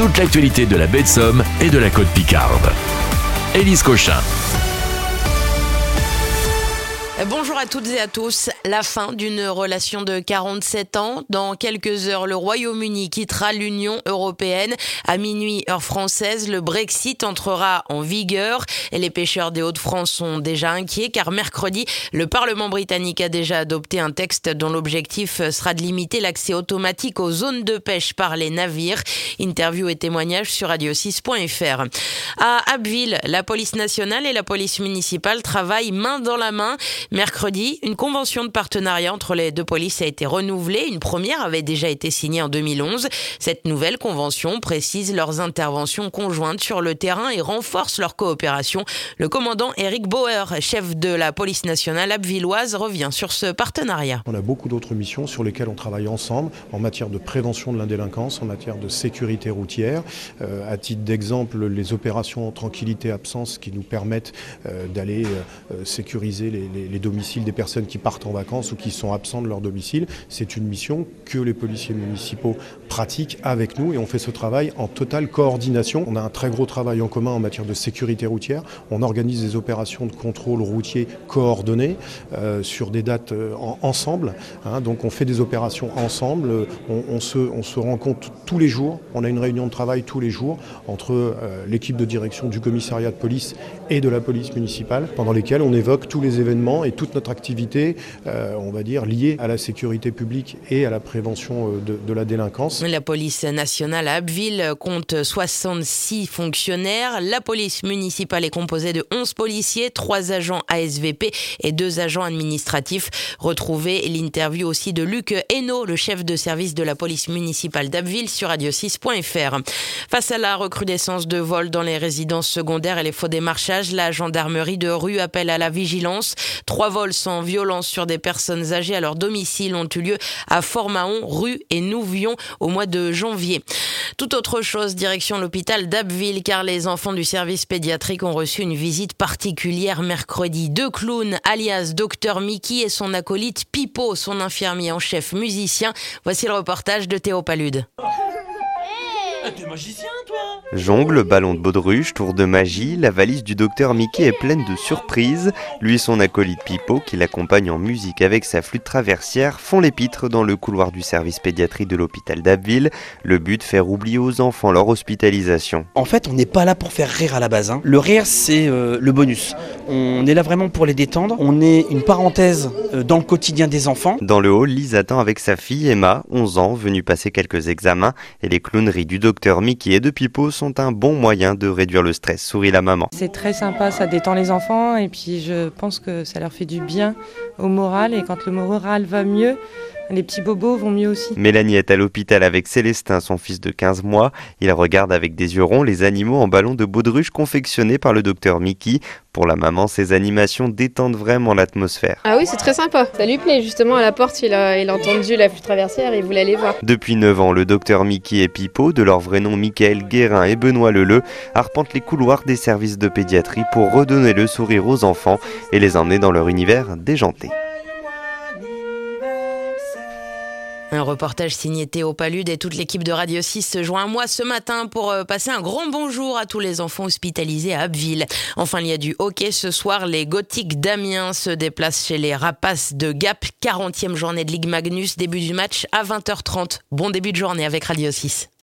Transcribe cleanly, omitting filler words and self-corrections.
toute l'actualité de la baie de Somme et de la côte Picarde. Élise Cochin. Bonjour à toutes et à tous. La fin d'une relation de 47 ans. Dans quelques heures, le Royaume-Uni quittera l'Union européenne. À minuit, heure française, le Brexit entrera en vigueur. Et les pêcheurs des Hauts-de-France sont déjà inquiets car mercredi, le Parlement britannique a déjà adopté un texte dont l'objectif sera de limiter l'accès automatique aux zones de pêche par les navires. Interview et témoignages sur radio6.fr. À Abbeville, la police nationale et la police municipale travaillent main dans la main. Mercredi, une convention de partenariat entre les deux polices a été renouvelée. Une première avait déjà été signée en 2011. Cette nouvelle convention précise leurs interventions conjointes sur le terrain et renforce leur coopération. Le commandant Eric Bauer, chef de la police nationale abbvilloise, revient sur ce partenariat. On a beaucoup d'autres missions sur lesquelles on travaille ensemble en matière de prévention de l'indélinquance, en matière de sécurité routière. À titre d'exemple, les opérations tranquillité-absence qui nous permettent d'aller sécuriser les domiciles des personnes qui partent en vacances ou qui sont absents de leur domicile. C'est une mission que les policiers municipaux pratiquent avec nous et on fait ce travail en totale coordination. On a un très gros travail en commun en matière de sécurité routière. On organise des opérations de contrôle routier coordonnées sur des dates ensemble. Donc on fait des opérations ensemble. On se rencontre tous les jours. On a une réunion de travail tous les jours entre l'équipe de direction du commissariat de police et de la police municipale pendant lesquelles on évoque tous les événements et toute notre activité, on va dire, liée à la sécurité publique et à la prévention de la délinquance. La police nationale à Abbeville compte 66 fonctionnaires. La police municipale est composée de 11 policiers, 3 agents ASVP et 2 agents administratifs. Retrouvez l'interview aussi de Luc Hainaut, le chef de service de la police municipale d'Abbeville sur radio6.fr. Face à la recrudescence de vols dans les résidences secondaires et les faux démarchages, la gendarmerie de Rue appelle à la vigilance. 3 vols sans violence sur des personnes âgées à leur domicile ont eu lieu à Fort-Mahon, Rue et Nouvion au mois de janvier. Tout autre chose, direction l'hôpital d'Abbeville, car les enfants du service pédiatrique ont reçu une visite particulière mercredi. 2 clowns, alias Dr Mickey et son acolyte Pipo, son infirmier en chef musicien. Voici le reportage de Théo Palude. T'es magicien, toi? Jongle, ballon de baudruche, tour de magie, la valise du docteur Mickey est pleine de surprises. Lui et son acolyte Pipo, qui l'accompagne en musique avec sa flûte traversière, font l'épître dans le couloir du service pédiatrie de l'hôpital d'Abbeville. Le but, faire oublier aux enfants leur hospitalisation. En fait, on n'est pas là pour faire rire à la base. Le rire, c'est le bonus. On est là vraiment pour les détendre. On est une parenthèse dans le quotidien des enfants. Dans le hall, Lise attend avec sa fille Emma, 11 ans, venue passer quelques examens. Et les clowneries du docteur Mickey et de Pipo sont un bon moyen de réduire le stress, sourit la maman. C'est très sympa, ça détend les enfants et puis je pense que ça leur fait du bien au moral et quand le moral va mieux, les petits bobos vont mieux aussi. Mélanie est à l'hôpital avec Célestin, son fils de 15 mois. Il regarde avec des yeux ronds les animaux en ballon de baudruche confectionnés par le docteur Mickey. Pour la maman, ces animations détendent vraiment l'atmosphère. Ah oui, c'est très sympa. Ça lui plaît. Justement, à la porte, il a entendu la flûte traversière et il voulait aller voir. Depuis 9 ans, le docteur Mickey et Pipo, de leur vrai nom Michael Guérin et Benoît Leleu, arpentent les couloirs des services de pédiatrie pour redonner le sourire aux enfants et les emmener dans leur univers déjanté. Un reportage signé Théo Palude et toute l'équipe de Radio 6 se joint à moi ce matin pour passer un grand bonjour à tous les enfants hospitalisés à Abbeville. Enfin, il y a du hockey ce soir. Les Gothiques d'Amiens se déplacent chez les Rapaces de Gap. 40e journée de Ligue Magnus, début du match à 20h30. Bon début de journée avec Radio 6.